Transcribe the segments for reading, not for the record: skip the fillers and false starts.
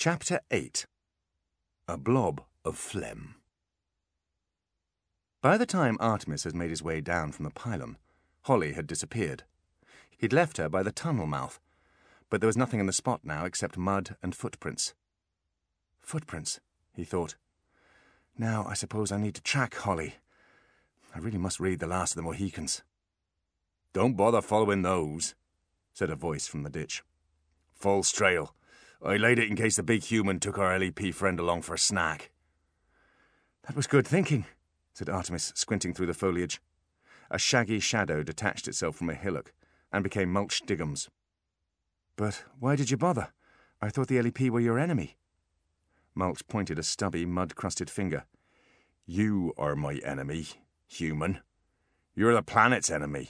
Chapter 8. A Blob of Phlegm. By the time Artemis had made his way down from the pylon, Holly had disappeared. He'd left her by the tunnel mouth, but there was nothing in the spot now except mud and footprints. Footprints, he thought. Now I suppose I need to track Holly. I really must read The Last of the Mohicans. Don't bother following those, said a voice from the ditch. False trail. I laid it in case the big human took our LEP friend along for a snack. That was good thinking, said Artemis, squinting through the foliage. A shaggy shadow detached itself from a hillock and became Mulch Diggums. But why did you bother? I thought the LEP were your enemy. Mulch pointed a stubby, mud-crusted finger. You are my enemy, human. You're the planet's enemy.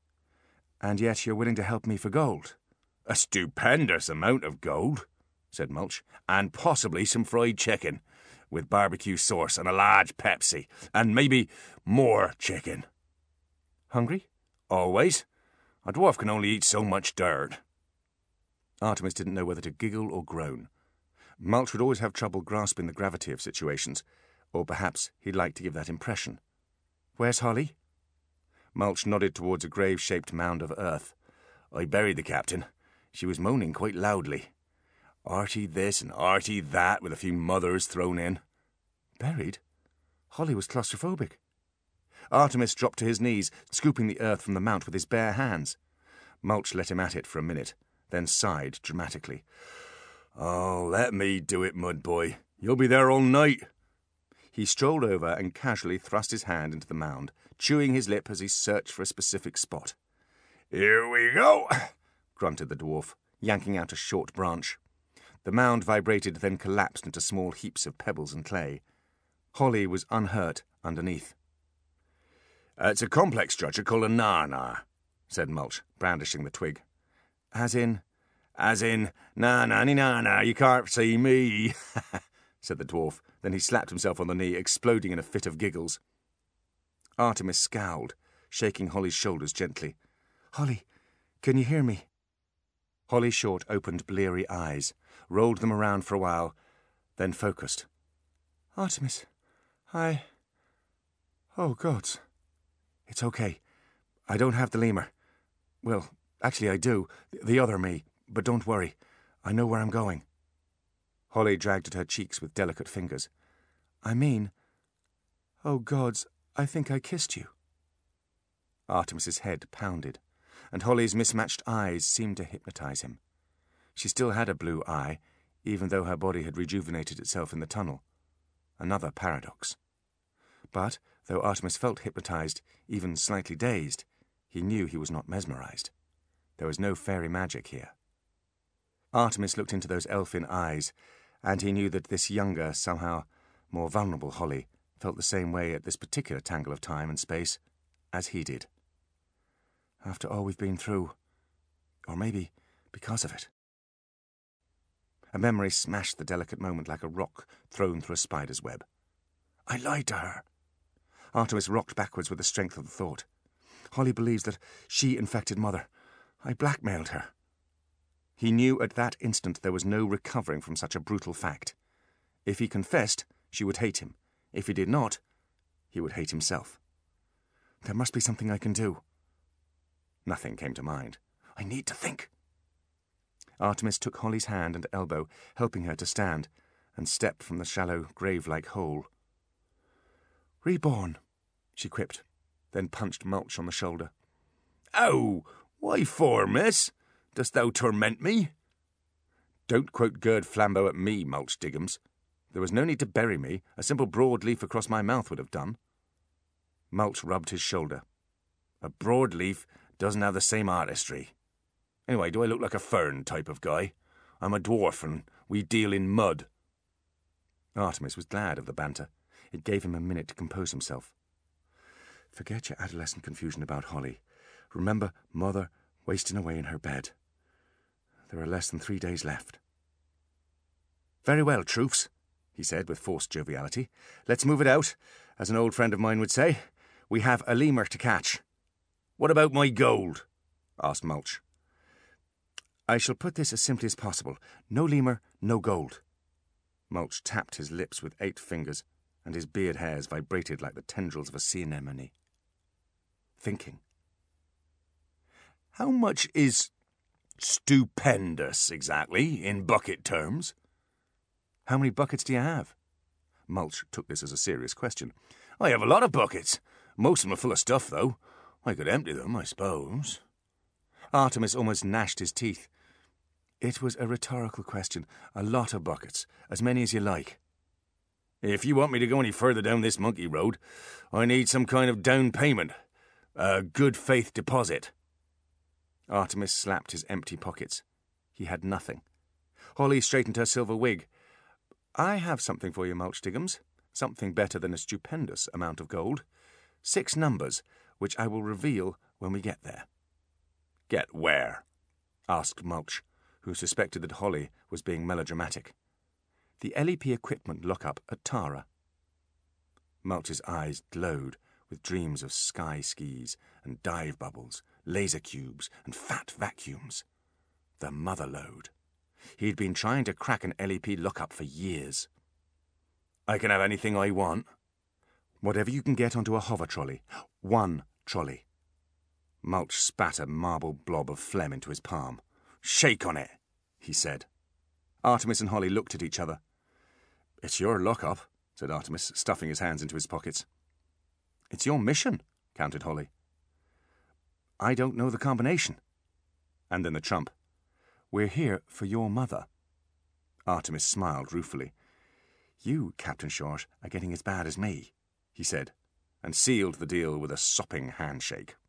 And yet you're willing to help me for gold. A stupendous amount of gold, said Mulch, and possibly some fried chicken, with barbecue sauce and a large Pepsi, and maybe more chicken. Hungry? Always. A dwarf can only eat so much dirt. Artemis didn't know whether to giggle or groan. Mulch would always have trouble grasping the gravity of situations, or perhaps he'd like to give that impression. Where's Holly? Mulch nodded towards a grave-shaped mound of earth. I buried the captain. She was moaning quite loudly. Artie this and Artie that, with a few mothers thrown in. Buried? Holly was claustrophobic. Artemis dropped to his knees, scooping the earth from the mount with his bare hands. Mulch let him at it for a minute, then sighed dramatically. Oh, let me do it, mud boy. You'll be there all night. He strolled over and casually thrust his hand into the mound, chewing his lip as he searched for a specific spot. Here we go, grunted the dwarf, yanking out a short branch. The mound vibrated, then collapsed into small heaps of pebbles and clay. Holly was unhurt underneath. It's a complex structure called a nar-nar, said Mulch, brandishing the twig. As in, na-na-ni-na-na, you can't see me, said the dwarf. Then he slapped himself on the knee, exploding in a fit of giggles. Artemis scowled, shaking Holly's shoulders gently. Holly, can you hear me? Holly Short opened bleary eyes, rolled them around for a while, then focused. Artemis, Oh, gods. It's okay. I don't have the lemur. Well, actually I do, the other me, but don't worry. I know where I'm going. Holly dragged at her cheeks with delicate fingers. I mean, oh, gods, I think I kissed you. Artemis's head pounded, and Holly's mismatched eyes seemed to hypnotize him. She still had a blue eye, even though her body had rejuvenated itself in the tunnel. Another paradox. But, though Artemis felt hypnotized, even slightly dazed, he knew he was not mesmerized. There was no fairy magic here. Artemis looked into those elfin eyes, and he knew that this younger, somehow more vulnerable Holly felt the same way at this particular tangle of time and space as he did. After all we've been through, or maybe because of it. A memory smashed the delicate moment like a rock thrown through a spider's web. I lied to her. Artemis rocked backwards with the strength of the thought. Holly believes that she infected Mother. I blackmailed her. He knew at that instant there was no recovering from such a brutal fact. If he confessed, she would hate him. If he did not, he would hate himself. There must be something I can do. Nothing came to mind. I need to think. Artemis took Holly's hand and elbow, helping her to stand, and stepped from the shallow, grave-like hole. Reborn, she quipped, then punched Mulch on the shoulder. Oh, why for, miss? Dost thou torment me? Don't quote Gerd Flambeau at me, Mulch Diggums. There was no need to bury me. A simple broadleaf across my mouth would have done. Mulch rubbed his shoulder. A broadleaf doesn't have the same artistry. Anyway, do I look like a fern type of guy? I'm a dwarf and we deal in mud. Artemis was glad of the banter. It gave him a minute to compose himself. Forget your adolescent confusion about Holly. Remember Mother wasting away in her bed. There are less than 3 days left. Very well, troops, he said with forced joviality. Let's move it out. As an old friend of mine would say, we have a lemur to catch. What about my gold? asked Mulch. I shall put this as simply as possible. No lemur, no gold, Mulch tapped his lips with 8 fingers, and his beard hairs vibrated like the tendrils of a sea anemone. Thinking. How much is stupendous, exactly, in bucket terms? How many buckets do you have? Mulch took this as a serious question. I have a lot of buckets. Most of them are full of stuff, though. I could empty them, I suppose. Artemis almost gnashed his teeth. It was a rhetorical question. A lot of buckets. As many as you like. If you want me to go any further down this monkey road, I need some kind of down payment. A good faith deposit. Artemis slapped his empty pockets. He had nothing. Holly straightened her silver wig. I have something for you, Mulch Diggums. Something better than a stupendous amount of gold. 6 numbers, which I will reveal when we get there. Get where? Asked Mulch, who suspected that Holly was being melodramatic. The LEP equipment lockup at Tara. Mulch's eyes glowed with dreams of sky skis and dive bubbles, laser cubes and fat vacuums. The mother lode. He'd been trying to crack an LEP lockup for years. I can have anything I want. Whatever you can get onto a hover trolley. 1 trolley. Mulch spat a marble blob of phlegm into his palm. Shake on it, he said. Artemis and Holly looked at each other. It's your lockup, said Artemis, stuffing his hands into his pockets. It's your mission, countered Holly. I don't know the combination. And then the trump. We're here for your mother. Artemis smiled ruefully. You, Captain Short, are getting as bad as me, he said, and sealed the deal with a sopping handshake.